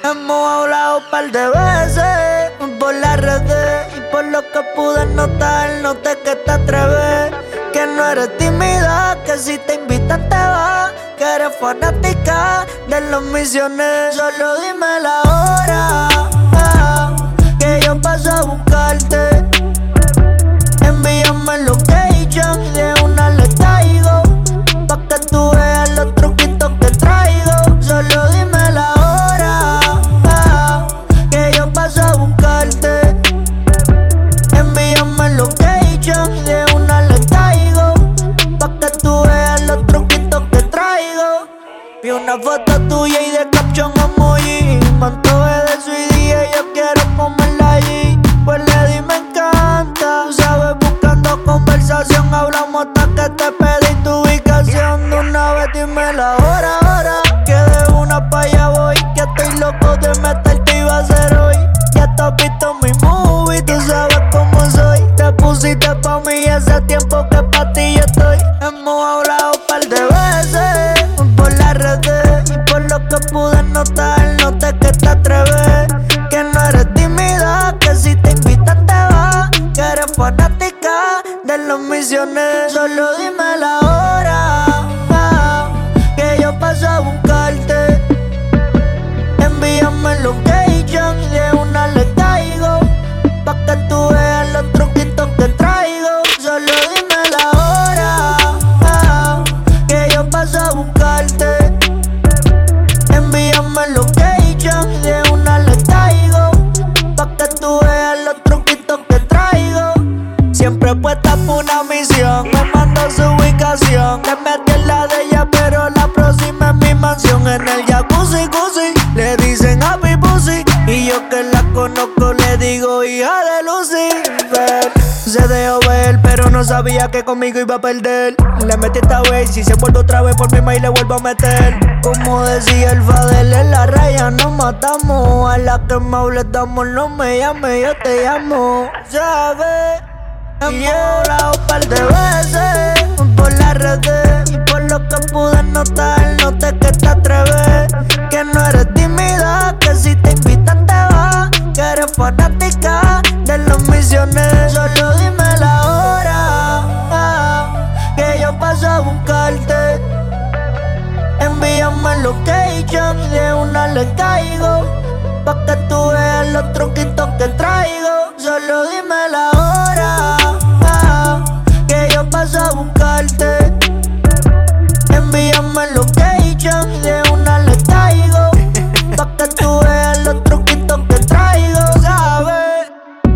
Hemos hablado un par de veces por las redes y por lo que pude notar, noté que te atreves, que no eres tímida, que si te invitan te vas, que eres fanática de los misiones. Solo dime la hora, que yo paso a buscarte. Envíame el location y de una le caigo, pa' que tú veas los truquitos que traigo. Solo dime la hora, que yo paso a buscarte. Envíame el location y de una le caigo, pa' que tú veas los truquitos que traigo. Vi una foto tuya y de caption emoji, me antojé de su idea y yo quiero comerla allí. Pues le di me encanta, tú sabes, buscando conversación, hablamos hasta que te pedí tu ubicación. De una vez dime la hora, que de una pa' allá voy, que estoy loco de meterte y va a ser hoy. Ya te has visto mi movie, tú sabes cómo soy. Te pusiste pa' mí y hace tiempo que pa' ti yo estoy. Hemos hablado un par de veces por las redes y por lo que pude notar, noté que te atreves, que no eres tímida, que si te invitan te vas, que eres fanática de los misiones. Solo dime la hora, que yo paso a buscarte. Envíame el location y de una le caigo, pa' que tú veas los truquitos que traigo. Solo dime la hora, que yo paso a buscarte. Envíame el location y de una le caigo, pa' que tú veas los truquitos que traigo. Siempre puesta por una misión, me mandó su ubicación. Le metí en la de ella, pero la próxima es mi mansión. En el jacuzzi, le dicen Happy Pussy, y yo que la conozco le digo hija de Lucifer. Se dejó ver, pero no sabía que conmigo iba a perder. Le metí esta vez, si se vuelve otra vez por mi maíz le vuelvo a meter. Como decía el Fadel, en la raya nos matamos. A la que más le damos, no me llame, yo te llamo. ¿Sabes? Hemos hablado un par de veces por las redes y por lo que pude notar, noté que te atreves, que no eres tímida, que si te invitan te vas, que eres fanática de los misiones. Solo dime la hora, que yo paso a buscarte. Envíame el location y de una le caigo, pa' que tú veas los truquitos que traigo. Solo dime la hora, que yo paso a buscarte. Envíame el location y de una le caigo, pa' que tú veas los truquitos que traigo. ¿Sabes?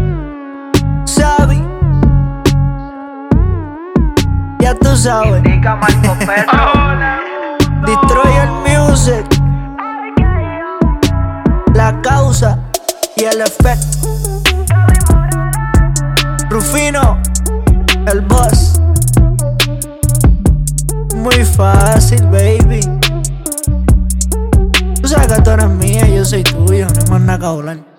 ¿Sabes? Ya tú sabes. Destroyer Music, La Causa y el efecto. Rufino, el boss. Muy fácil, baby. Tú sabes que tú eres mía y yo soy tuyo, no hay más nada que hablar.